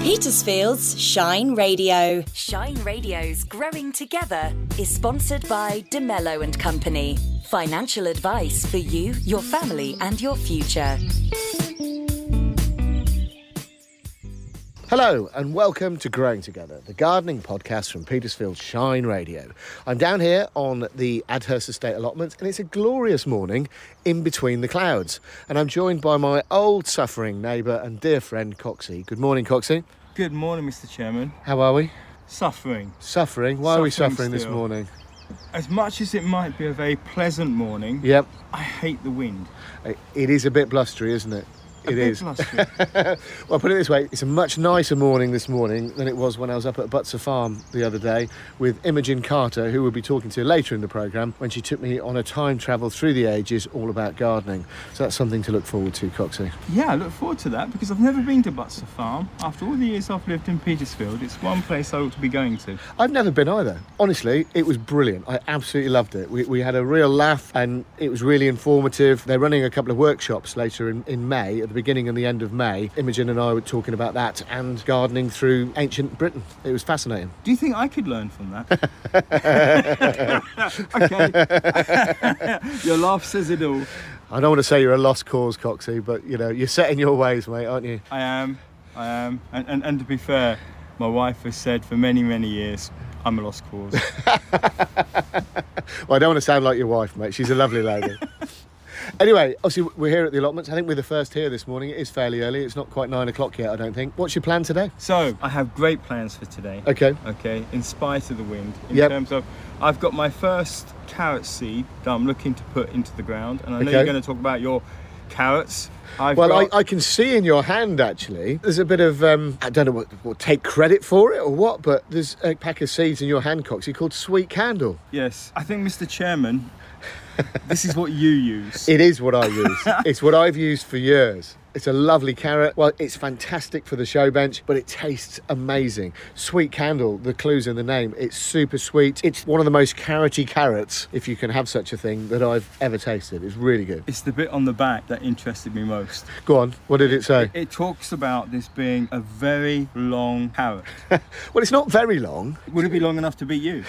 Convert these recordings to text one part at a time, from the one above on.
Petersfield's Shine Radio. Shine Radio's Growing Together is sponsored by DeMello & Company. Financial advice for you, your family and your future. Hello and welcome to Growing Together, the gardening podcast from Petersfield's Shine Radio. I'm down here on the Adhurst Estate allotment and it's a glorious morning in between the clouds. And I'm joined by my old suffering neighbour and dear friend Coxie. Good morning, Coxie. Good morning, Mr. Chairman. How are we? Suffering. Suffering? Why are we suffering still. this morning? As much as it might be a very pleasant morning, Yep. I hate the wind. It is a bit blustery, isn't it? It is. Blustery. Well, put it this way, it's a much nicer morning this morning than it was when I was up at Butser Farm the other day with Imogen Carter, who we'll be talking to later in the programme, when she took me on a time travel through the ages all about gardening. So that's something to look forward to, Coxie. Yeah, I look forward to that because I've never been to Butser Farm. After all the years I've lived in Petersfield, it's one place I ought to be going to. I've never been either. Honestly, it was brilliant. I absolutely loved it. We had a real laugh and it was really informative. They're running a couple of workshops later in May, at the beginning and the end of May. Imogen and I were talking about that and gardening through ancient Britain. It was fascinating. Do you think I could learn from that? Okay. Your laugh says it all. I don't want to say you're a lost cause, Coxie, but, you know, you're set in your ways, mate, aren't you? I am. And to be fair, my wife has said for many, many years, I'm a lost cause. Well, I don't want to sound like your wife, mate. She's a lovely lady. Anyway, obviously we're here at the allotments. I think we're the first here this morning. It is fairly early. It's not quite 9 o'clock yet, I don't think. What's your plan today? So, I have great plans for today. Okay. Okay, in spite of the wind. In Yep. terms of, I've got my first carrot seed that I'm looking to put into the ground. And I know Okay. you're going to talk about your carrots. I can see in your hand, actually, there's a bit of, I don't know what take credit for it or what, but there's a pack of seeds in your hand, Coxie, called Sweet Candle. Yes, I think, Mr. Chairman, this is what you use. It is what I use. It's what I've used for years. It's a lovely carrot. Well, it's fantastic for the show bench, but it tastes amazing. Sweet Candle, the clue's in the name. It's super sweet. It's one of the most carroty carrots, if you can have such a thing, that I've ever tasted. It's really good. It's the bit on the back that interested me most. Go on, what did it say? It talks about this being a very long carrot. Well, it's not very long. Would it be long enough to beat you?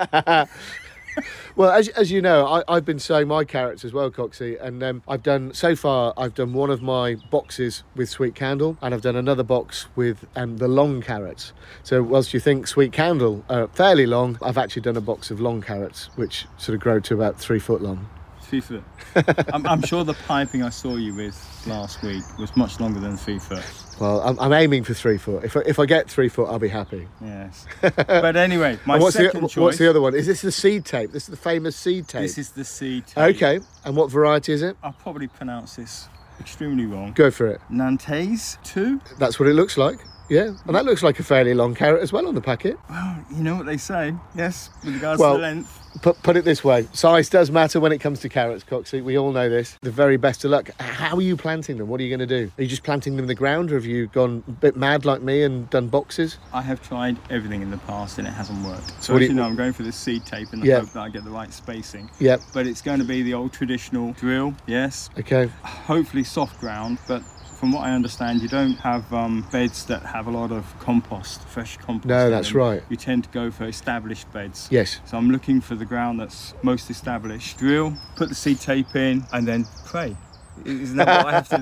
Well, as you know, I've been sowing my carrots as well, Coxie, and I've done one of my boxes with Sweet Candle, and I've done another box with the long carrots. So whilst you think Sweet Candle are fairly long, I've actually done a box of long carrots, which sort of grow to about 3 foot long. 3 foot. I'm sure the piping I saw you with last week was much longer than 3 foot. Well, I'm aiming for 3 foot. If I get 3 foot, I'll be happy. Yes. But anyway, what's second choice. What's the other one? Is this the seed tape? This is the famous seed tape. This is the seed tape. Okay. And what variety is it? I'll probably pronounce this extremely wrong. Go for it. Nantes 2? That's what it looks like. Yeah, and that looks like a fairly long carrot as well on the packet. Well, you know what they say. Yes, with regards to the length. Put it this way, size does matter when it comes to carrots, Coxie. We all know this. The very best of luck. How are you planting them? What are you going to do? Are you just planting them in the ground, or have you gone a bit mad like me and done boxes? I have tried everything in the past and it hasn't worked. So What as do you you- know, I'm going for this seed tape in the Yeah. hope that I get the right spacing. Yep. But it's going to be the old traditional drill, yes. Okay. Hopefully soft ground, but from what I understand, you don't have beds that have a lot of compost, fresh compost. No, in that's them. right. You tend to go for established beds. Yes. So I'm looking for the ground that's most established. Drill, put the seed tape in, and then pray. Isn't that what I have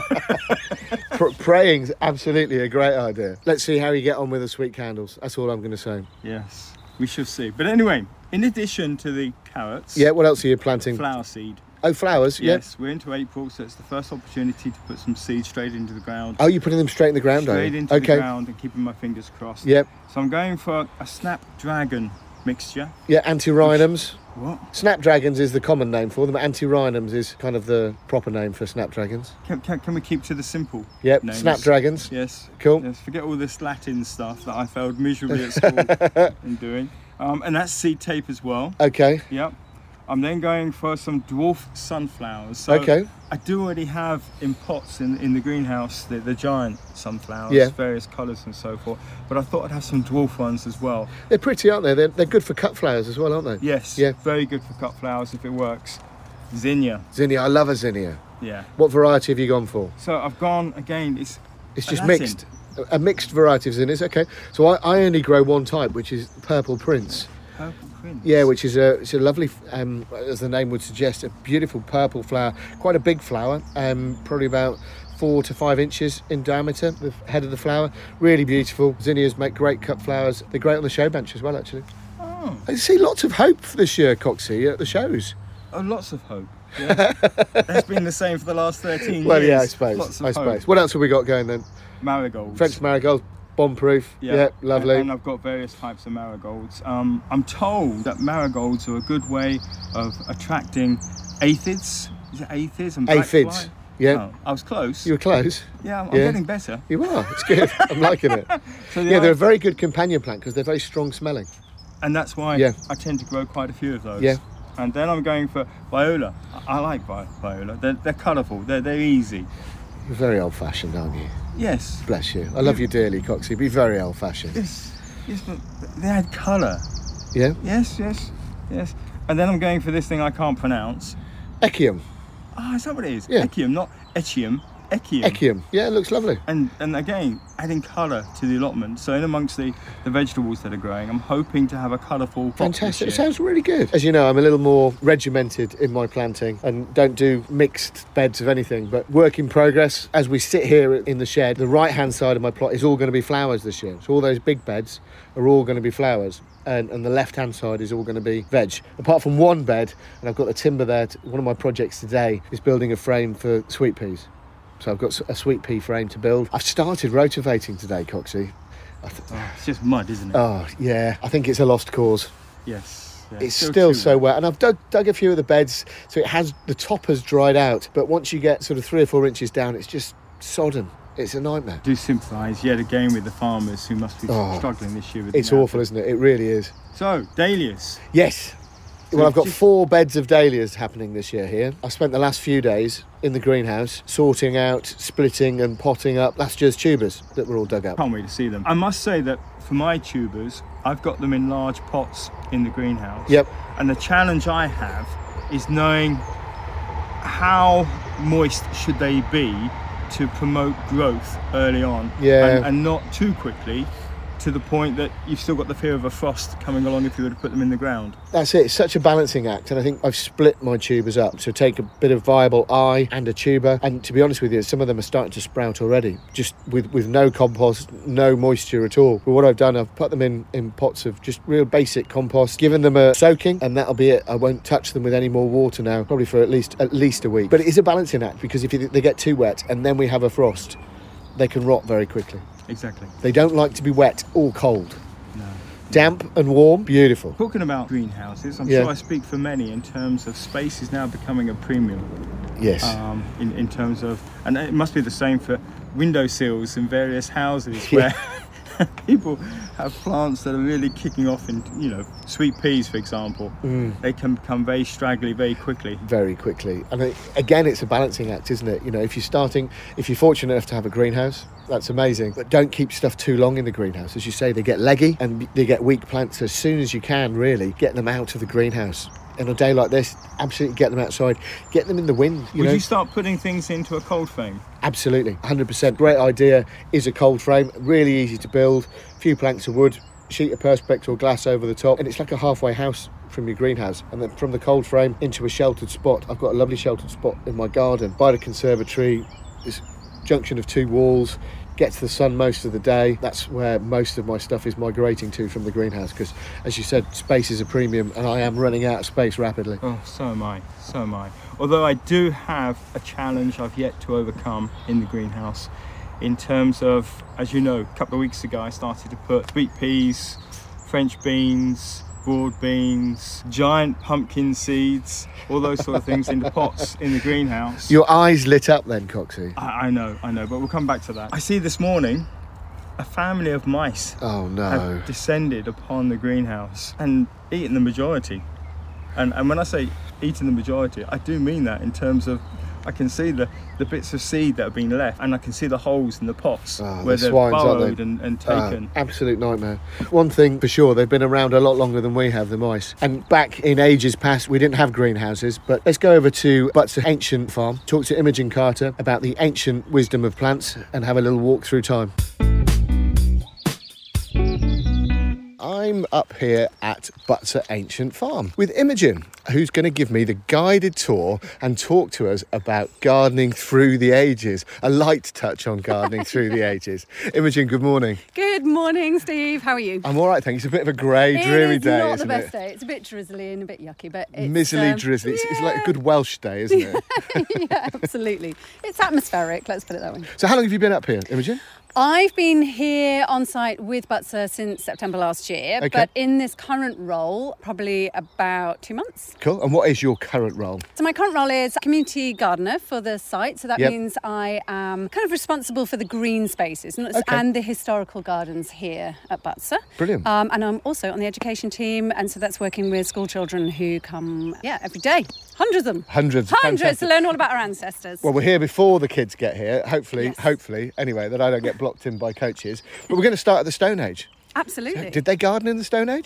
to do? Praying's absolutely a great idea. Let's see how you get on with the Sweet Candles. That's all I'm going to say. Yes, we shall see. But anyway, in addition to the carrots, Yeah, what else are you planting? flower seed. Oh, flowers, Yes, we're into April, so it's the first opportunity to put some seeds straight into the ground. Oh, you're putting them straight in the ground, are Straight you? into Okay. the ground and keeping my fingers crossed. Yep. So I'm going for a Snapdragon mixture. Yeah, antirrhinums. What? Snapdragons is the common name for them. Antirhinums is kind of the proper name for snapdragons. Can we keep to the simple Yep, names? snapdragons. Yes. Cool. Yes, forget all this Latin stuff that I failed miserably at school in doing. And that's seed tape as well. Okay. Yep. I'm then going for some dwarf sunflowers. So Okay. I do already have in pots in the greenhouse the giant sunflowers, Yeah. various colours and so forth. But I thought I'd have some dwarf ones as well. They're pretty, aren't they? They're good for cut flowers as well, aren't they? Yes, Yeah. very good for cut flowers if it works. Zinnia, Zinnia, I love a zinnia. yeah. What variety have you gone for? So I've gone, again, it's It's just Aladdin. mixed. A mixed variety of zinnias, okay. So I only grow one type, which is Purple Prince. Purple Prince. Yeah, which is it's a lovely, as the name would suggest, a beautiful purple flower. Quite a big flower, probably about 4 to 5 inches in diameter, the head of the flower. Really beautiful. Zinnias make great cut flowers. They're great on the show bench as well, actually. Oh. I see lots of hope for this year, Coxie, at the shows. Oh, lots of hope. Yeah. That's been the same for the last 13 years. Well, yeah, I suppose. Lots of I hope. suppose. What else have we got going then? Marigolds. French marigolds, bomb-proof. Yeah, lovely. And I've got various types of marigolds. I'm told that marigolds are a good way of attracting aphids. Is it aphids and Aphids. blackfly? Yeah. Oh, I was close. You were close. Yeah, I'm Yeah. getting better. You are. It's good. I'm liking it. So Yeah, they're a very good companion plant because they're very strong smelling. and that's why Yeah. I tend to grow quite a few of those. Yeah. And then I'm going for viola. I like viola. They're colourful. They're easy. You're very old-fashioned, aren't you? Yes. Bless you. I love you dearly, Coxie. Be very old-fashioned. Yes. Yes, but they add colour. Yeah. Yes. And then I'm going for this thing I can't pronounce. Echium. Ah, is that what it is? Yeah. Echium, not Echium. Echium. Echium. Yeah, it looks lovely. And again, adding colour to the allotment. So in amongst the vegetables that are growing, I'm hoping to have a colourful plot this Fantastic. It year. sounds really good. As you know, I'm a little more regimented in my planting and don't do mixed beds of anything, but work in progress. As we sit here in the shed, the right-hand side of my plot is all going to be flowers this year. So all those big beds are all going to be flowers. And the left-hand side is all going to be veg. Apart from one bed, and I've got the timber there. One of my projects today is building a frame for sweet peas. So I've got a sweet pea frame to build. I've started rotivating today, Coxie. Oh, it's just mud, isn't it? Oh, yeah. I think it's a lost cause. Yes. Yeah. It's still so wet, and I've dug a few of the beds, so the top has dried out. But once you get sort of 3 or 4 inches down, it's just sodden. It's a nightmare. I do sympathise yet again with the farmers who must be struggling this year with It's the awful, isn't it? It really is. So, dahlias. Yes. Well, I've got 4 beds of dahlias happening this year here. I've spent the last few days in the greenhouse sorting out, splitting and potting up last year's tubers that were all dug up. Can't wait to see them. I must say that for my tubers, I've got them in large pots in the greenhouse. Yep. And the challenge I have is knowing how moist should they be to promote growth early on. Yeah. And not too quickly to the point that you've still got the fear of a frost coming along if you were to put them in the ground. That's it. It's such a balancing act, and I think I've split my tubers up. So take a bit of viable eye and a tuber, and to be honest with you, some of them are starting to sprout already, just with no compost, no moisture at all. But what I've done, I've put them in pots of just real basic compost, given them a soaking, and that'll be it. I won't touch them with any more water now, probably for at least a week. But it is a balancing act, because if they get too wet and then we have a frost, they can rot very quickly. Exactly. They don't like to be wet or cold. No. Damp and warm, beautiful. Talking about greenhouses, I'm Yeah. sure I speak for many in terms of space is now becoming a premium. Yes. In terms of, and it must be the same for windowsills in various houses where people have plants that are really kicking off in, sweet peas, for example. They can become very straggly very quickly. Very quickly. And again, it's a balancing act, isn't it? If you're fortunate enough to have a greenhouse, that's amazing. But don't keep stuff too long in the greenhouse. As you say, they get leggy and they get weak plants. As soon as you can, really, get them out of the greenhouse. On a day like this, absolutely get them outside. Get them in the wind, Would you start putting things into a cold frame? Absolutely, 100%. Great idea is a cold frame. Really easy to build. A few planks of wood, sheet of perspex or glass over the top. And it's like a halfway house from your greenhouse. And then from the cold frame into a sheltered spot. I've got a lovely sheltered spot in my garden by the conservatory. This junction of 2 walls, gets the sun most of the day. That's where most of my stuff is migrating to from the greenhouse, because as you said, space is a premium and I am running out of space rapidly. Oh, so am I. Although I do have a challenge I've yet to overcome in the greenhouse in terms of, as you know, a couple of weeks ago I started to put sweet peas, French beans, broad beans, giant pumpkin seeds, all those sort of things into pots in the greenhouse. Your eyes lit up then, Coxie. I know, but we'll come back to that. I see this morning a family of mice Oh no. have descended upon the greenhouse and eaten the majority. And when I say eaten the majority, I do mean that in terms of I can see the bits of seed that have been left, and I can see the holes in the pots where they've swines, burrowed and taken. Absolute nightmare. One thing for sure, they've been around a lot longer than we have, the mice. And back in ages past, we didn't have greenhouses, but let's go over to Butser Ancient Farm, talk to Imogen Carter about the ancient wisdom of plants and have a little walk through time. I'm up here at Butser Ancient Farm with Imogen, who's going to give me the guided tour and talk to us about gardening through the ages. A light touch on gardening through the ages. Imogen, good morning. Good morning, Steve. How are you? I'm all right, thank you. It's a bit of a grey, dreary day, It's not the isn't best it? day. It's a bit drizzly and a bit yucky, but it's... Mizzly, drizzly. It's like a good Welsh day, isn't it? Yeah, absolutely. It's atmospheric, let's put it that way. So how long have you been up here, Imogen? I've been here on site with Butser since September last year, Okay. but in this current role, probably about 2 months. Cool. And what is your current role? So my current role is community gardener for the site. So that Yep. means I am kind of responsible for the green spaces and the historical gardens here at Butser. Brilliant. And I'm also on the education team, and so that's working with school children who come, every day. Hundreds of them. Hundreds. To Fantastic. learn all about our ancestors. Well, we're here before the kids get here, hopefully, Yes. anyway, that I don't get blocked in by coaches. But we're going to start at the Stone Age. Absolutely. Did they garden in the Stone Age?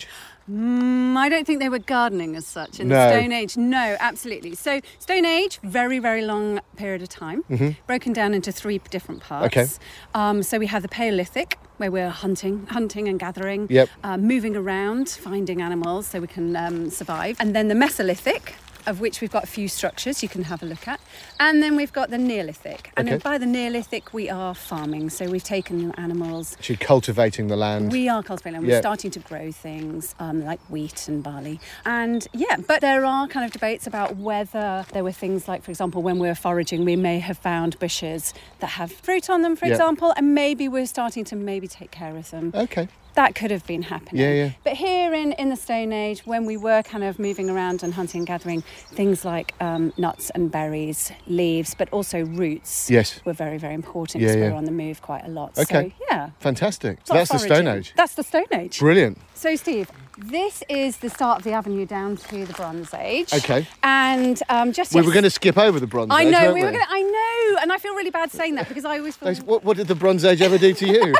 I don't think they were gardening as such in No. the Stone Age. No, absolutely. So Stone Age, very, very long period of time, broken down into 3 different parts. Okay. So we have the Paleolithic, where we're hunting and gathering, Yep. moving around, finding animals so we can survive. And then the Mesolithic, of which we've got a few structures you can have a look at. And then we've got the Neolithic. And then Okay. by the Neolithic, we are farming. So we've taken animals. Actually cultivating the land. We are cultivating. Yeah. We're starting to grow things like wheat and barley. And but there are kind of debates about whether there were things like, for example, when we were foraging, we may have found bushes that have fruit on them, for Yeah. example, and maybe we're starting to take care of them. Okay. That could have been happening. Yeah. But here in the Stone Age, when we were kind of moving around and hunting and gathering, things like nuts and berries, leaves, but also roots Yes. were very, very important Yeah, because we yeah. were on the move quite a lot. Okay. So, yeah. Fantastic. So Lot that's the of Stone foraging. Age. That's the Stone Age. Brilliant. So, Steve, this is the start of the avenue down to the Bronze Age. Okay. And just We were going to skip over the Bronze I Age, know weren't we were going to. I know, and I feel really bad saying that because I always feel. What did the Bronze Age ever do to you?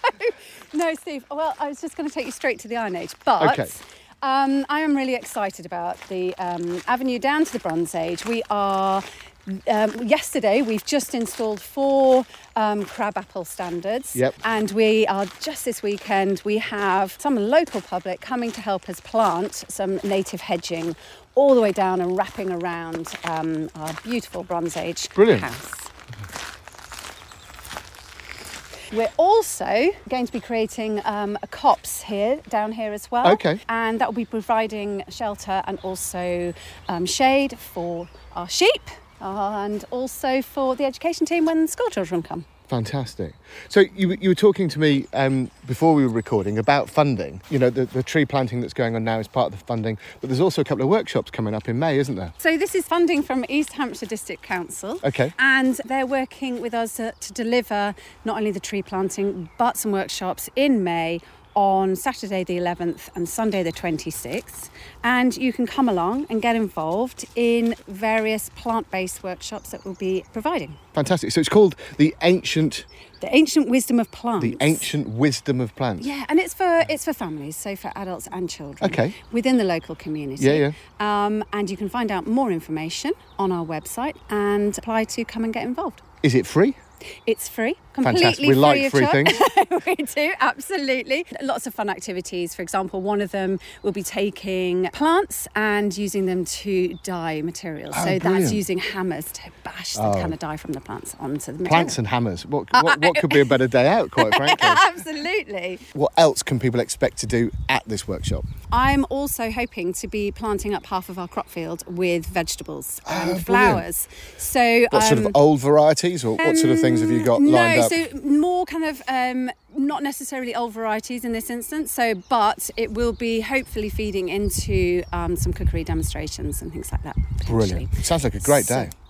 No, Steve. Well, I was just going to take you straight to the Iron Age, but. Okay. I am really excited about the avenue down to the Bronze Age. We are. Yesterday, we've just installed 4 crabapple standards. Yep. And we are just this weekend, we have some local public coming to help us plant some native hedging all the way down and wrapping around our beautiful Bronze Age Brilliant. house. We're also going to be creating a copse down here as well. Okay. And that will be providing shelter and also shade for our sheep and also for the education team when school children come. Fantastic. So you were talking to me before we were recording about funding. You know, the tree planting that's going on now is part of the funding, but there's also a couple of workshops coming up in May, isn't there? So this is funding from East Hampshire District Council. Okay. And they're working with us to deliver not only the tree planting, but some workshops in May on Saturday the 11th and Sunday the 26th. And you can come along and get involved in various plant-based workshops that we'll be providing. Fantastic. So it's called The Ancient Wisdom of Plants. The Ancient Wisdom of Plants. Yeah, and it's for families, so for adults and children. Okay. Within the local community. Yeah. And you can find out more information on our website and apply to come and get involved. Is it free? It's free, completely Fantastic. We free like of free charge. things. We do, absolutely. Lots of fun activities. For example, one of them will be taking plants and using them to dye materials. Oh, so brilliant. that's using hammers to bash the kind of dye from the plants onto the material. Plants and hammers. What could be a better day out, quite frankly? Absolutely. What else can people expect to do at this workshop? I'm also hoping to be planting up half of our crop field with vegetables and brilliant. flowers. So What sort of old varieties, or what sort of things have you got lined up? No, so more kind of not necessarily old varieties in this instance. But it will be hopefully feeding into some cookery demonstrations and things like that. potentially. Brilliant. Sounds like a great day. Yeah,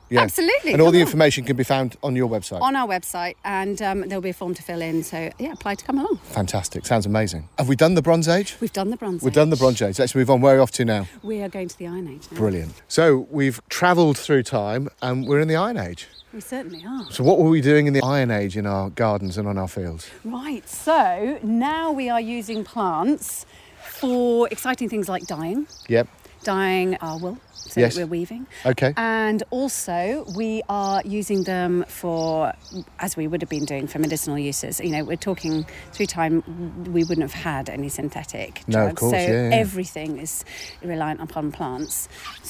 Yeah. Absolutely. And all Come the along. information can be found on your website. On our website, and there'll be a form to fill in. So, yeah, apply to come along. Fantastic. Sounds amazing. Have we done the Bronze Age? We've done the Bronze We've Age. done the Bronze Age. Let's move on. Where are we off to now? We are going to the Iron Age now. Brilliant. So we've travelled through time and we're in the Iron Age. We certainly are. So what were we doing in the Iron Age in our gardens and on our fields? Right, so now we are using plants for exciting things like dyeing. Yep. Dyeing our wool, so Yes. that we're weaving. Okay. And also we are using them for, as we would have been doing for medicinal uses. You know, we're talking through time, we wouldn't have had any synthetic No, of drugs. course, so yeah. everything is reliant upon plants.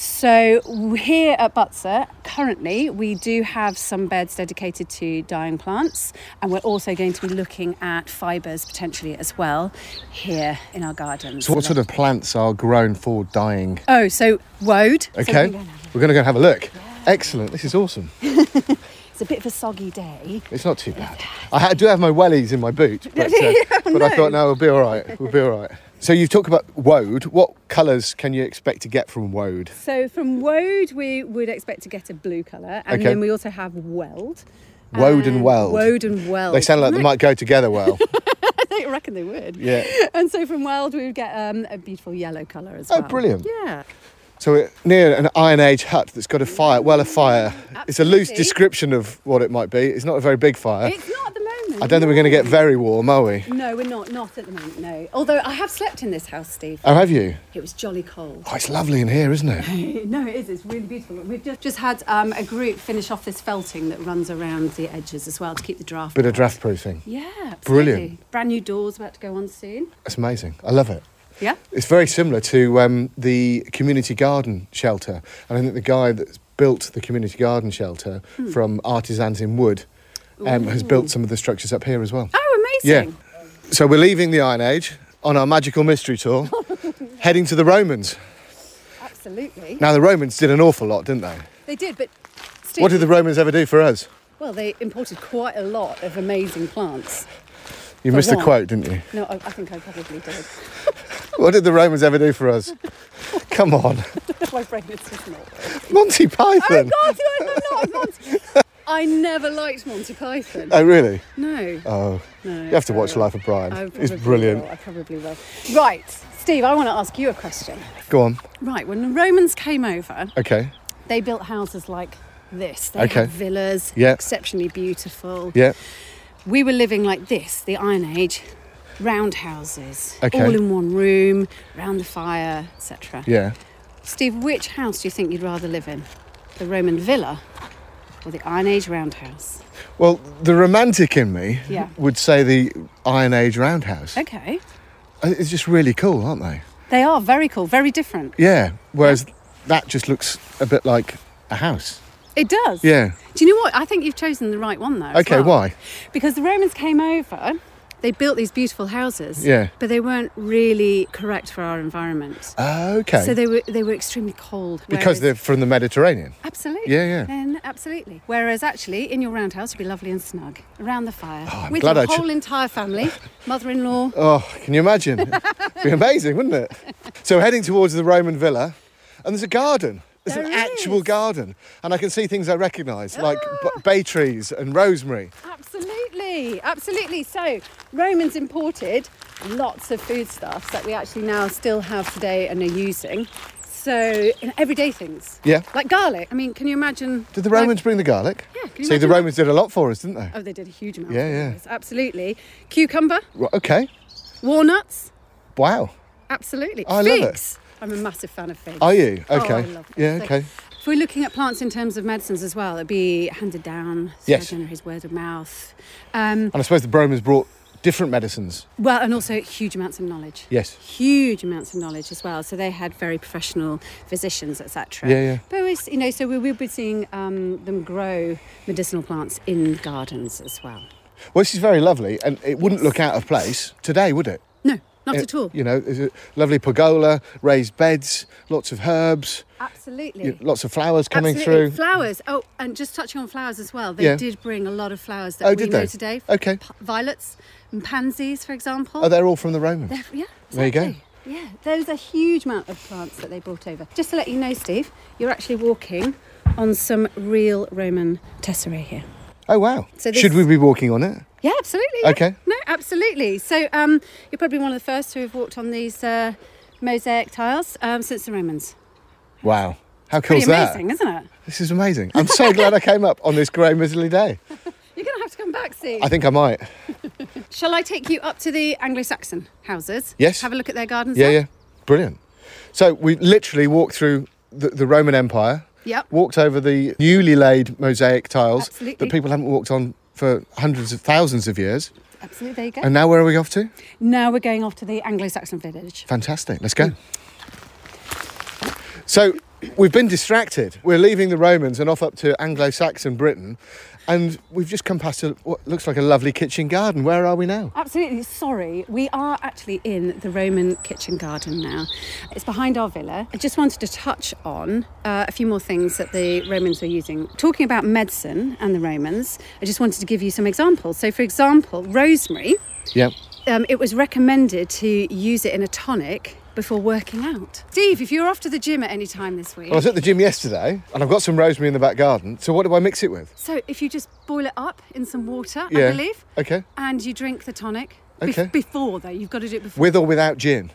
So here at Butser, currently we do have some beds dedicated to dyeing plants, and we're also going to be looking at fibres potentially as well here in our gardens. So what sort of plants are grown for dyeing? Oh, so woad. So Okay. we're gonna have We're going to go and have a look. Excellent. This is awesome. It's a bit of a soggy day. It's not too bad. I do have my wellies in my boot, but I thought, no, we'll be all right. We'll be all right. So you've talked about woad. What colours can you expect to get from woad? So from woad, we would expect to get a blue colour, and Okay. then we also have weld. Woad and weld. Woad and weld. They sound like they might go together well. I reckon they would. Yeah. And so from weld, we would get a beautiful yellow colour as Oh, well. brilliant. Yeah. So we're near an Iron Age hut that's got a fire, well, a fire. It's a loose Absolutely. description of what it might be. It's not a very big fire. It's not at the moment. I don't think we're going to get very warm, are we? No, we're not. Not at the moment, no. Although I have slept in this house, Steve. Oh, have you? It was jolly cold. Oh, it's lovely in here, isn't it? No, it is. It's really beautiful. We've just had a group finish off this felting that runs around the edges as well to keep the draft. Bit of out. draft proofing. Yeah, absolutely. Brilliant. Brand new doors about to go on soon. That's amazing. I love it. Yeah. It's very similar to the community garden shelter. And I think the guy that's built the community garden shelter from artisans in wood has built some of the structures up here as well. Oh, Yeah. amazing. So we're leaving the Iron Age on our magical mystery tour, heading to the Romans. Absolutely. Now, the Romans did an awful lot, didn't they? They did, but Steve, What did the Romans ever do for us? well, they imported quite a lot of amazing plants. You For missed the what? quote, didn't you? No, I think I probably did. What did the Romans ever do for us? Come on. My brain is just not. Monty Python. Oh, God, no, not Monty. I never liked Monty Python. Oh, really? No. Oh, No. you have to watch Life of Brian. I It's probably brilliant. will, I probably will. Right, Steve, I want to ask you a question. Go on. Right, when the Romans came over, Okay. they built houses like this. They Okay. had villas, Yeah. exceptionally beautiful. Yeah. We were living like this, the Iron Age, round houses, Okay. all in one room, round the fire, etc. Yeah. Steve, which house do you think you'd rather live in? The Roman villa or the Iron Age roundhouse? Well, the romantic in me Yeah. would say the Iron Age roundhouse. Okay. It's just really cool, aren't they? They are very cool, very different. Yeah. Whereas that just looks a bit like a house. It does. Yeah. Do you know what? I think you've chosen the right one though. as Okay, well. why? Because the Romans came over, they built these beautiful houses. Yeah. But they weren't really correct for our environment. Okay. So they were extremely cold. because whereas- they're from the Mediterranean. Absolutely. Yeah, yeah. And absolutely. Whereas actually in your roundhouse would be lovely and snug around the fire I'm with glad your I whole entire family, mother-in-law. Oh, can you imagine? It'd be amazing, wouldn't it? So heading towards the Roman villa, and there's a garden. There's an There actual is. garden, and I can see things I recognise, like bay trees and rosemary. Absolutely, absolutely. So Romans imported lots of foodstuffs that we actually now still have today and are using. So everyday things. Yeah. Like garlic. I mean, can you imagine? Did the Romans bring the garlic? Yeah. Can you See, the imagine Romans did a lot for us, didn't they? Oh, they did a huge amount. Yeah, for yeah. us. Absolutely. Cucumber, Right, okay. walnuts. Wow. Absolutely. I love it. Figs. I'm a massive fan of figs. Are you? Oh, Okay. I love them. Yeah, So okay. If we're looking at plants in terms of medicines as well, it'd be handed down. Yes. His word of mouth. And I suppose the Romans brought different medicines. Well, and also huge amounts of knowledge. Yes. Huge amounts of knowledge as well. So they had very professional physicians, etc. Yeah, yeah. But so we will be seeing them grow medicinal plants in gardens as well. Well, this is very lovely, and it wouldn't Yes. look out of place today, would it? No, not at all. You know, there's a lovely pergola, raised beds, lots of herbs, Absolutely. lots of flowers coming Absolutely. through. Flowers. Oh, and just touching on flowers as well. They Yeah. did bring a lot of flowers that Oh, we did know they? today. Okay. Violets and pansies, for example. Oh, they're all from the Romans. Yeah, There you go. exactly. Yeah, there's a huge amount of plants that they brought over. Just to let you know, Steve, you're actually walking on some real Roman tesserae here. Oh, wow. So this- Should we be walking on it? Yeah, absolutely. Yeah. Okay. No, absolutely. So you're probably one of the first who have walked on these mosaic tiles since the Romans. Wow. How cool is Pretty that? amazing, isn't it? This is amazing. I'm so glad I came up on this grey miserly day. You're going to have to come back soon. I think I might. Shall I take you up to the Anglo-Saxon houses? Yes. Have a look at their gardens Yeah, there? yeah. Brilliant. So we literally walked through the Roman Empire, Yep. walked over the newly laid mosaic tiles Absolutely. that people haven't walked on for hundreds of thousands of years. Absolutely, there you go. And now where are we off to? Now we're going off to the Anglo-Saxon village. Fantastic. Let's go. So we've been distracted. We're leaving the Romans and off up to Anglo-Saxon Britain. And we've just come past what looks like a lovely kitchen garden. Where are we now? Absolutely, sorry. We are actually in the Roman kitchen garden now. It's behind our villa. I just wanted to touch on a few more things that the Romans were using. Talking about medicine and the Romans, I just wanted to give you some examples. So, for example, rosemary, Yeah. it was recommended to use it in a tonic before working out. Steve, if you're off to the gym at any time this week... Well, I was at the gym yesterday and I've got some rosemary in the back garden. So what do I mix it with? So if you just boil it up in some water, Yeah. I believe, Okay. and you drink the tonic. Okay. Before, though. You've got to do it before. With or without gin?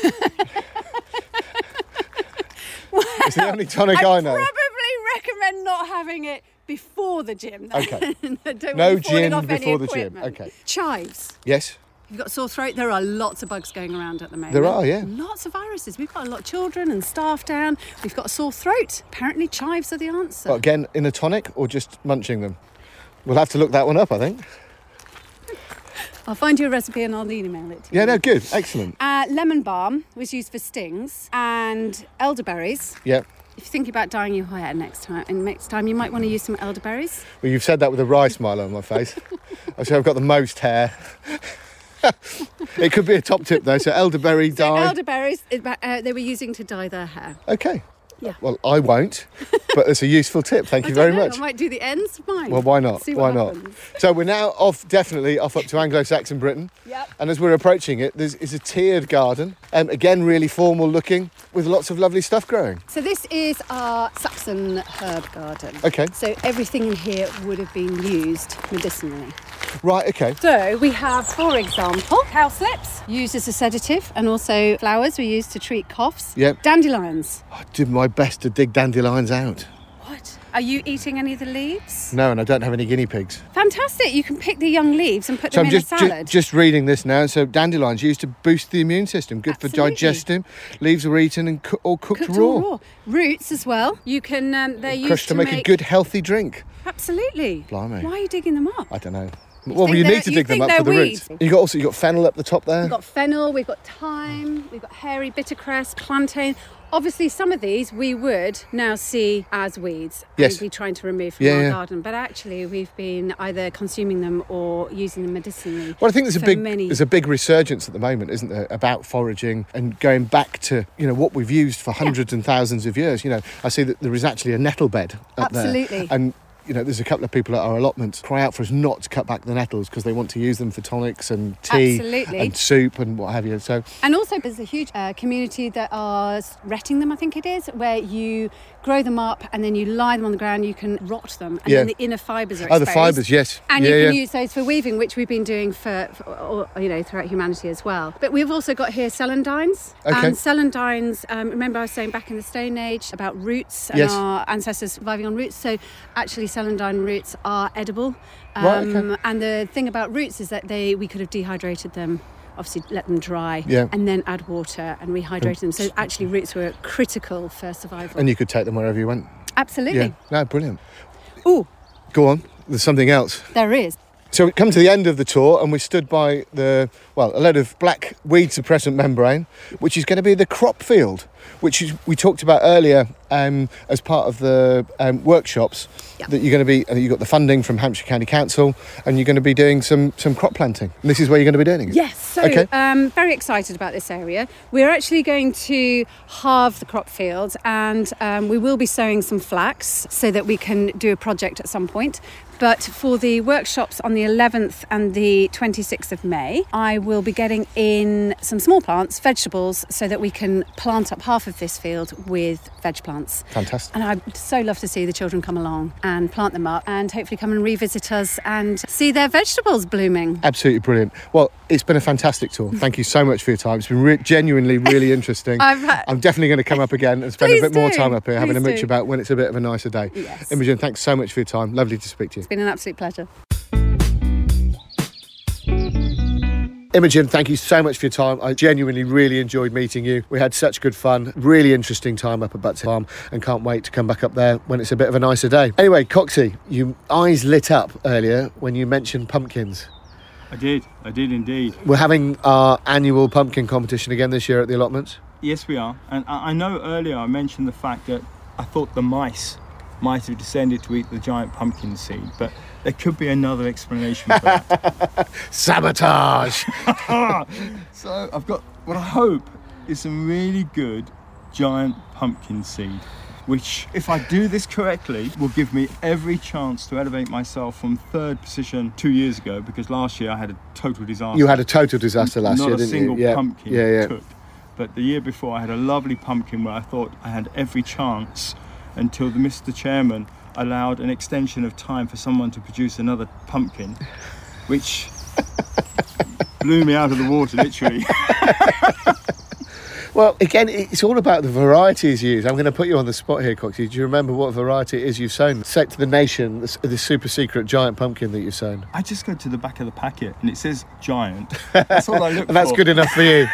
It's the only tonic I know. Probably recommend not having it before the gym. Okay. Don't No want you falling gin off any before the gym. equipment. Okay. Chives. Yes. You've got a sore throat. There are lots of bugs going around at the moment. There are, yeah. Lots of viruses. We've got a lot of children and staff down. We've got a sore throat. Apparently chives are the answer. Well, again, in a tonic or just munching them? We'll have to look that one up, I think. I'll find you a recipe and I'll email it to you. Yeah, no, good. Excellent. Lemon balm was used for stings, and elderberries. Yeah. If you're thinking about dyeing your hair next time, you might want to use some elderberries. Well, you've said that with a wry smile on my face. I say I've got the most hair. It could be a top tip, though. So elderberry So dye. elderberries, they were using to dye their hair. Okay. Yeah. Well, I won't, but it's a useful tip. Thank you very much. I might do the ends of mine. Well, why not? See Why what not? happens. So we're now definitely off up to Anglo-Saxon Britain. Yep. And as we're approaching it, there's a tiered garden. Again, really formal looking with lots of lovely stuff growing. So this is our Saxon herb garden. Okay. So everything in here would have been used medicinally. Right, okay. So we have, for example, cowslips used as a sedative, and also flowers were used to treat coughs. Yep. Dandelions. I did my best to dig dandelions out. What? Are you eating any of the leaves? No, and I don't have any guinea pigs. Fantastic. You can pick the young leaves and put So them I'm in just, a salad. just reading this now. So dandelions used to boost the immune system, good Absolutely. for digesting. Leaves are eaten and cooked raw. Roots as well. You can, they're used Crushed to make a good healthy drink. Absolutely. Blimey. Why are you digging them up? I don't know. think Well, you they're- need to you dig them think up for the they're roots. weeds? You got fennel up the top there. We've got fennel, we've got thyme, we've got hairy bittercress, plantain. Obviously, some of these we would now see as weeds Yes. and be trying to remove from Yeah, our yeah. garden. But actually, we've been either consuming them or using them medicinally. Well, I think for many. there's a big resurgence at the moment, isn't there, about foraging and going back to what we've used for hundreds and thousands of years. I see that there is actually a nettle bed up Absolutely. there, and there's a couple of people at our allotment cry out for us not to cut back the nettles because they want to use them for tonics and tea Absolutely. and soup and what have you. So And also, there's a huge community that are retting them, I think it is, where you grow them up and then you lie them on the ground, you can rot them, and Yeah. then the inner fibres are exposed. the fibres, yes. And Yeah, you can yeah. use those for weaving, which we've been doing for throughout humanity as well. But we've also got here celandines. Okay. And celandines, remember I was saying back in the Stone Age about roots and Yes. our ancestors surviving on roots. So actually celandine roots are edible. Right, okay. And the thing about roots is that we could have dehydrated them, obviously let them dry, Yeah. and then add water and rehydrate them. So actually roots were critical for survival. And you could take them wherever you went. Absolutely. Yeah, no, brilliant. Oh, Go on, there's something else. there is. So we come to the end of the tour and we stood by a load of black weed suppressant membrane, which is going to be the crop field, which we talked about earlier as part of the workshops. Yep. That you're going to be, you got the funding from Hampshire County Council, and you're going to be doing some crop planting. And this is where you're going to be doing it. Yes, so Okay. very excited about this area. We're actually going to halve the crop field, and we will be sowing some flax so that we can do a project at some point. But for the workshops on the 11th and the 26th of May, I will be getting in some small plants, vegetables, so that we can plant up half of this field with veg plants. Fantastic. And I'd so love to see the children come along and plant them up and hopefully come and revisit us and see their vegetables blooming. Absolutely brilliant. Well, it's been a fantastic tour. Thank you so much for your time. It's been genuinely really interesting. I'm definitely going to come up again and spend a bit more time up here having a mooch about when it's a bit of a nicer day. Yes. Imogen, thanks so much for your time. Lovely to speak to you. It's been an absolute pleasure. Imogen, thank you so much for your time. I genuinely really enjoyed meeting you. We had such good fun. Really interesting time up at Butts Farm and can't wait to come back up there when it's a bit of a nicer day. Anyway, Coxie, your eyes lit up earlier when you mentioned pumpkins. I did indeed. We're having our annual pumpkin competition again this year at the allotments. Yes, we are. And I know earlier I mentioned the fact that I thought the mice might have descended to eat the giant pumpkin seed, but there could be another explanation for that. Sabotage! So I've got what I hope is some really good giant pumpkin seed, which, if I do this correctly, will give me every chance to elevate myself from third position 2 years ago, because last year I had a total disaster. You had a total disaster last year, didn't you? Not a single pumpkin took. But the year before I had a lovely pumpkin where I thought I had every chance until the Mr. Chairman allowed an extension of time for someone to produce another pumpkin, which blew me out of the water, literally. Well, again, it's all about the varieties used. I'm going to put you on the spot here, Coxie. Do you remember what variety it is you've sown? Say to the nation, the super secret giant pumpkin that you've sown. I just go to the back of the packet and it says giant. That's all I look for. And that's good enough for you.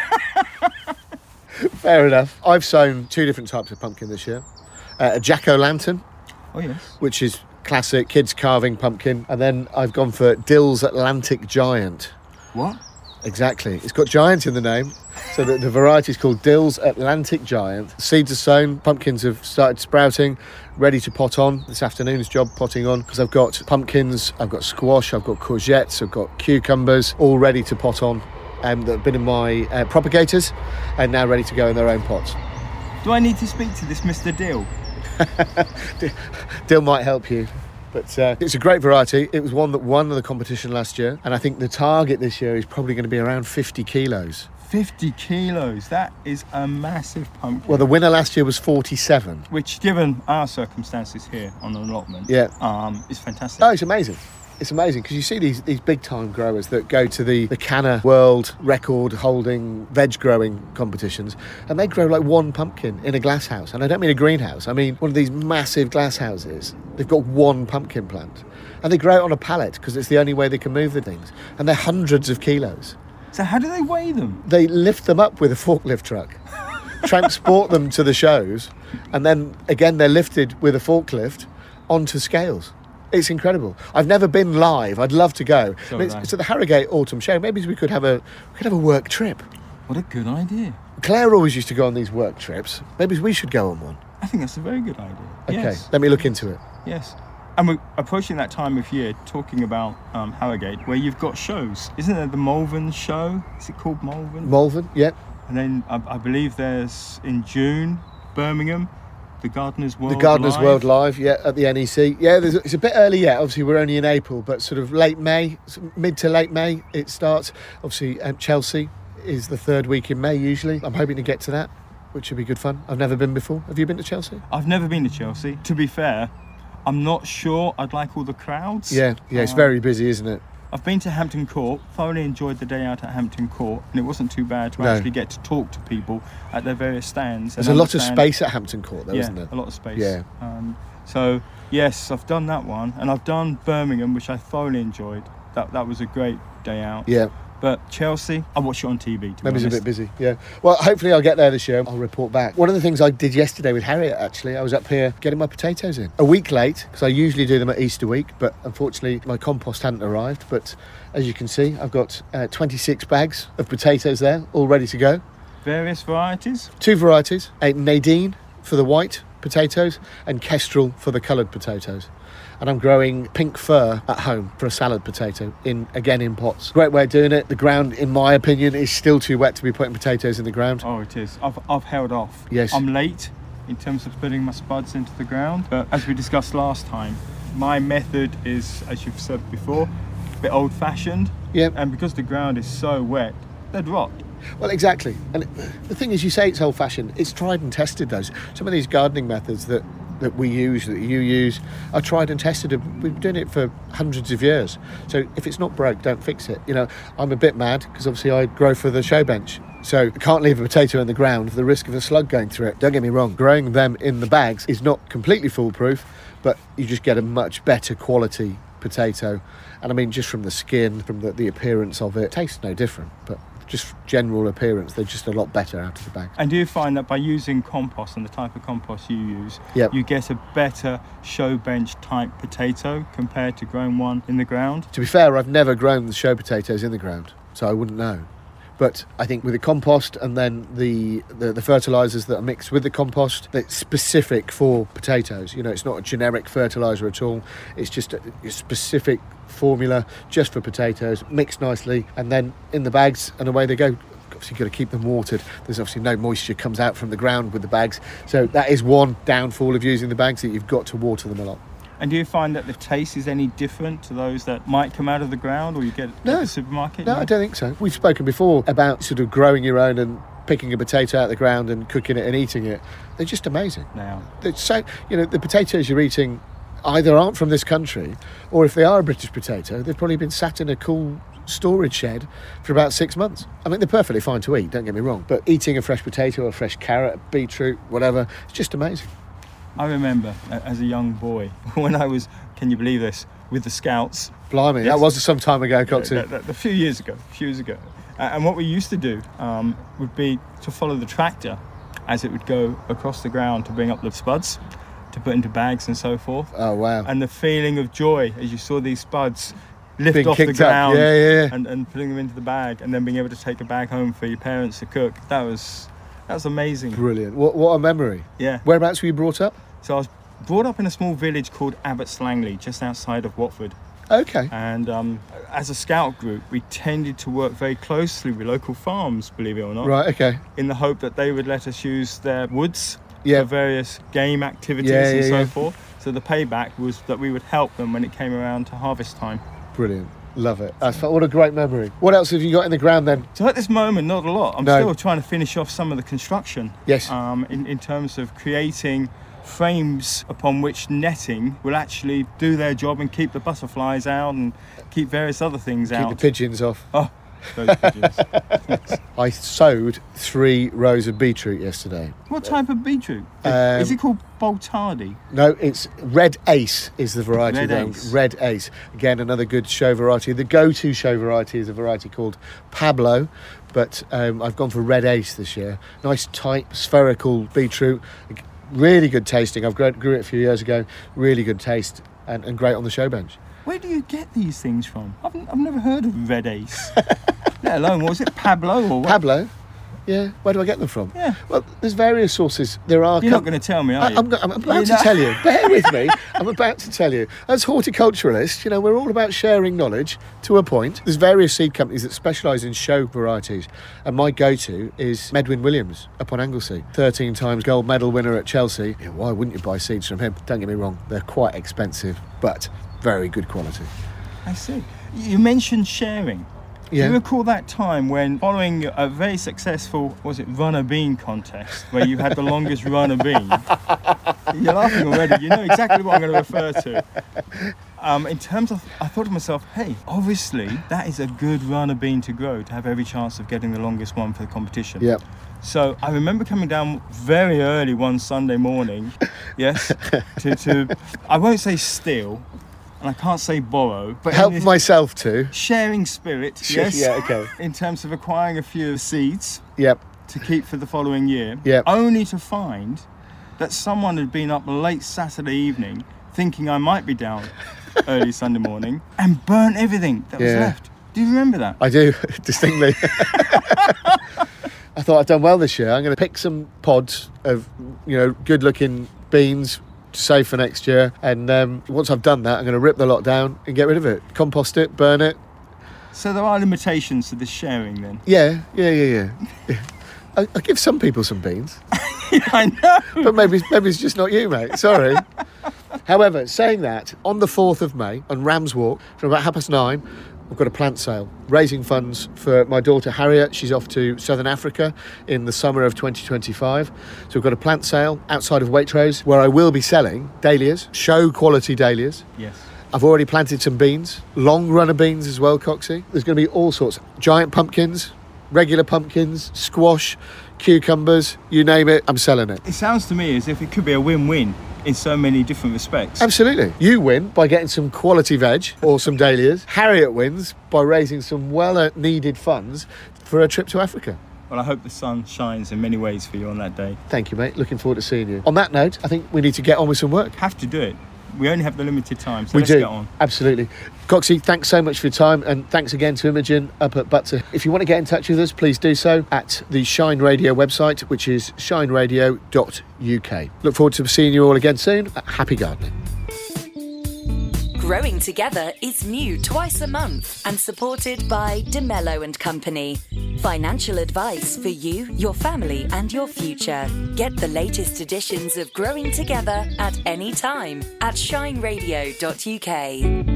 Fair enough. I've sown 2 different types of pumpkin this year. A jack-o'-lantern, oh yes, which is classic kids carving pumpkin, and then I've gone for Dill's Atlantic Giant. What? Exactly. It's got giant in the name, so the variety is called Dill's Atlantic Giant. Seeds are sown, pumpkins have started sprouting, ready to pot on. This afternoon's job potting on, because I've got pumpkins, I've got squash, I've got courgettes, I've got cucumbers, all ready to pot on, that have been in my propagators and now ready to go in their own pots. Do I need to speak to this Mr. Dill? Dill might help you, but it's a great variety. It was one that won the competition last year, and I think the target this year is probably going to be around 50 kilos. 50 kilos, that is a massive pumpkin. Well, the winner last year was 47. Which, given our circumstances here on an allotment, is fantastic. Oh, it's amazing. It's amazing because you see these big time growers that go to the Canna World Record holding veg growing competitions, and they grow like one pumpkin in a glass house. And I don't mean a greenhouse, I mean one of these massive glass houses. They've got one pumpkin plant and they grow it on a pallet because it's the only way they can move the things, and they're hundreds of kilos. So how do they weigh them? They lift them up with a forklift truck, transport them to the shows, and then again they're lifted with a forklift onto scales. It's incredible. I've never been live. I'd love to go. So it's at the Harrogate Autumn Show. Maybe we could have a work trip. What a good idea. Claire always used to go on these work trips. Maybe we should go on one. I think that's a very good idea. Okay, yes. Let me look into it. Yes. And we're approaching that time of year talking about Harrogate, where you've got shows. Isn't there the Malvern show? Is it called Malvern? Malvern, yeah. And then I believe there's, in June, Birmingham, the Gardeners World Live. The Gardeners World Live, yeah, at the NEC. Yeah, it's a bit early yet. Obviously, we're only in April, but sort of late May, mid to late May, it starts. Obviously, Chelsea is the 3rd week in May usually. I'm hoping to get to that, which should be good fun. I've never been before. Have you been to Chelsea? I've never been to Chelsea. To be fair, I'm not sure I'd like all the crowds. Yeah, it's very busy, isn't it? I've been to Hampton Court, thoroughly enjoyed the day out at Hampton Court, and it wasn't too bad to actually get to talk to people at their various stands. There's a lot of space at Hampton Court, though, isn't there? A lot of space. Yeah. So, yes, I've done that one, and I've done Birmingham, which I thoroughly enjoyed. That was a great day out. Yeah. But Chelsea, I watched it on TV, to be Maybe honest. it's a bit busy, yeah. Well, hopefully I'll get there this year. I'll report back. One of the things I did yesterday with Harriet, actually, I was up here getting my potatoes in. A week late, because I usually do them at Easter week, but unfortunately my compost hadn't arrived. But as you can see, I've got 26 bags of potatoes there, all ready to go. Various varieties? 2 varieties, Nadine for the white potatoes and Kestrel for the coloured potatoes. And I'm growing pink fir at home for a salad potato, in pots. Great way of doing it. The ground, in my opinion, is still too wet to be putting potatoes in the ground. Oh, it is. I've held off. Yes. I'm late in terms of putting my spuds into the ground, but as we discussed last time, My method is, as you've said before, a bit old-fashioned. Yeah. And because the ground is so wet, they'd rot. Well, exactly. And the thing is, you say it's old-fashioned. It's tried and tested, those. Some of these gardening methods that we use, that you use, are tried and tested. We've been doing it for hundreds of years. So if it's not broke, don't fix it. You know, I'm a bit mad because obviously I grow for the show bench. So I can't leave a potato in the ground for the risk of a slug going through it. Don't get me wrong, growing them in the bags is not completely foolproof, but you just get a much better quality potato. And I mean, just from the skin, from the appearance of it, tastes no different, but just general appearance, they're just a lot better out of the bag. And do you find that by using compost and the type of compost you use, Yep. you get a better show bench type potato compared to growing one in the ground? To be fair, I've never grown the show potatoes in the ground, so I wouldn't know. But I think with the compost and then the fertilisers that are mixed with the compost, it's specific for potatoes. You know, it's not a generic fertiliser at all. It's just a specific formula just for potatoes, mixed nicely, and then in the bags, and away they go. Obviously, you've got to keep them watered. There's obviously no moisture comes out from the ground with the bags. So that is one downfall of using the bags, that you've got to water them a lot. And do you find that the taste is any different to those that might come out of the ground or you get at the supermarket? No, I don't think so. We've spoken before about sort of growing your own and picking a potato out of the ground and cooking it and eating it. They're just amazing. Now, So, you know, the potatoes you're eating either aren't from this country, or if they are a British potato, they've probably been sat in a cool storage shed for about 6 months. I mean, they're perfectly fine to eat, don't get me wrong, but eating a fresh potato or a fresh carrot, a beetroot, whatever, it's just amazing. I remember as a young boy when I was, can you believe this, with the Scouts. Blimey, Yes. that was some time ago, Coxie. A few years ago. And what we used to do would be to follow the tractor as it would go across the ground to bring up the spuds, to put into bags and so forth. Oh, wow. And the feeling of joy as you saw these spuds lift Being off the kicked up. ground Yeah. And putting them into the bag and then being able to take a bag home for your parents to cook. That was amazing. Brilliant. What a memory. Yeah. Whereabouts were you brought up? So I was brought up in a small village called Abbots Langley, just outside of Watford. Okay. And as a scout group, we tended to work very closely with local farms, believe it or not, Right, okay. in the hope that they would let us use their woods Yeah. for various game activities Yeah, and yeah, so yeah. forth. So the payback was that we would help them when it came around to harvest time. Brilliant. Love it. What a great memory. What else have you got in the ground then? So at this moment, not a lot. I'm No. still trying to finish off some of the construction. Yes. In terms of creating frames upon which netting will actually do their job and keep the butterflies out and keep various other things Keep out. the pigeons off. Oh, those pigeons. I sowed 3 rows of beetroot yesterday. What type of beetroot? Is it called Boltardi? No, it's Red Ace is the variety. Red though. Ace. Red Ace. Again, another good show variety. The go-to show variety is a variety called Pablo, but I've gone for Red Ace this year. Nice, tight, spherical beetroot. Really good tasting. I've grew it a few years ago. Really good taste and great on the show bench. Where do you get these things from? I've never heard of Red Ace. Let alone, was it Pablo or what? Pablo? Yeah. Where do I get them from? Yeah. Well, there's various sources. There are. You're not going to tell me, are you? I'm about to tell you. Bear with me. I'm about to tell you. As horticulturalists, you know, we're all about sharing knowledge to a point. There's various seed companies that specialise in show varieties, and my go-to is Medwin Williams up on Anglesey. 13 times gold medal winner at Chelsea. Yeah, why wouldn't you buy seeds from him? Don't get me wrong, they're quite expensive, but very good quality. I see. You mentioned sharing. Yeah. Do you recall that time when, following a very successful, runner bean contest, where you had the longest runner bean? You're laughing already. You know exactly what I'm going to refer to. In terms of, I thought to myself, hey, obviously that is a good runner bean to grow to have every chance of getting the longest one for the competition. Yep. So I remember coming down very early one Sunday morning, yes, to I won't say steal, and I can't say borrow, but Help in this myself too. sharing spirit, yes, Yeah, okay. in terms of acquiring a few seeds Yep. to keep for the following year, Yep. only to find that someone had been up late Saturday evening thinking I might be down early Sunday morning and burnt everything that was Yeah. left. Do you remember that? I do, distinctly. I thought I'd done well this year. I'm going to pick some pods of, you know, good-looking beans to save for next year. And once I've done that, I'm going to rip the lot down and get rid of it. Compost it, burn it. So there are limitations to this sharing then? Yeah. I give some people some beans, I know. but maybe it's just not you, mate. Sorry. However, saying that, on the 4th of May, on Rams Walk, from about 9:30, we've got a plant sale, raising funds for my daughter Harriet. She's off to Southern Africa in the summer of 2025. So we've got a plant sale outside of Waitrose where I will be selling dahlias, show quality dahlias. Yes. I've already planted some beans, long runner beans as well, Coxie. There's going to be all sorts, giant pumpkins, regular pumpkins, squash, cucumbers, you name it, I'm selling it. It sounds to me as if it could be a win-win in so many different respects. Absolutely. You win by getting some quality veg or some dahlias. Harriet wins by raising some well-needed funds for a trip to Africa. Well, I hope the sun shines in many ways for you on that day. Thank you, mate. Looking forward to seeing you. On that note, I think we need to get on with some work. Have to do it. We only have the limited time, so We let's do. get on. Absolutely. Coxie, thanks so much for your time, and thanks again to Imogen up at Butser. If you want to get in touch with us, please do so at the Shine Radio website, which is shineradio.uk. Look forward to seeing you all again soon. Happy gardening. Growing Together is new twice a month and supported by DeMello and Company. Financial advice for you, your family and your future. Get the latest editions of Growing Together at any time at shineradio.uk.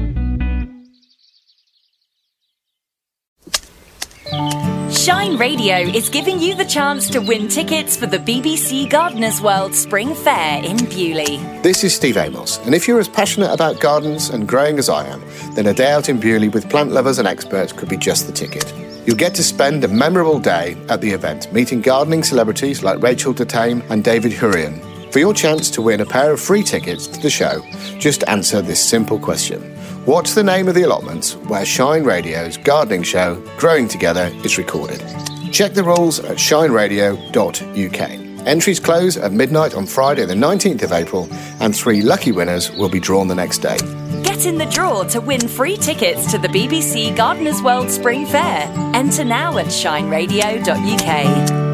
Shine Radio is giving you the chance to win tickets for the BBC Gardeners' World Spring Fair in Beaulieu. This is Steve Amos, and if you're as passionate about gardens and growing as I am, then a day out in Beaulieu with plant lovers and experts could be just the ticket. You'll get to spend a memorable day at the event, meeting gardening celebrities like Rachel Detame and David Hurrian. For your chance to win a pair of free tickets to the show, just answer this simple question. What's the name of the allotments where Shine Radio's gardening show, Growing Together, is recorded? Check the rules at shineradio.uk. Entries close at midnight on Friday the 19th of April, and 3 lucky winners will be drawn the next day. Get in the draw to win free tickets to the BBC Gardeners' World Spring Fair. Enter now at shineradio.uk.